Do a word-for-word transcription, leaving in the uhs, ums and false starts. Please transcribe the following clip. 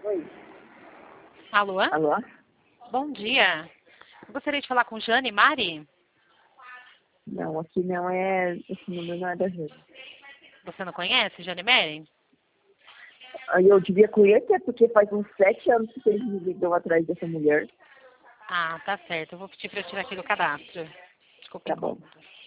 Oi. Alô? Alô? Bom dia. Eu gostaria de falar com Jane Mari. Não, aqui não é. Esse número não é da gente. Você não conhece Jane Mari? Aí eu devia conhecer, porque faz uns sete anos que eles me ligam atrás dessa mulher. Ah, tá certo. Eu vou pedir para tirar aqui do cadastro. Desculpa, Tá bom. incômodo.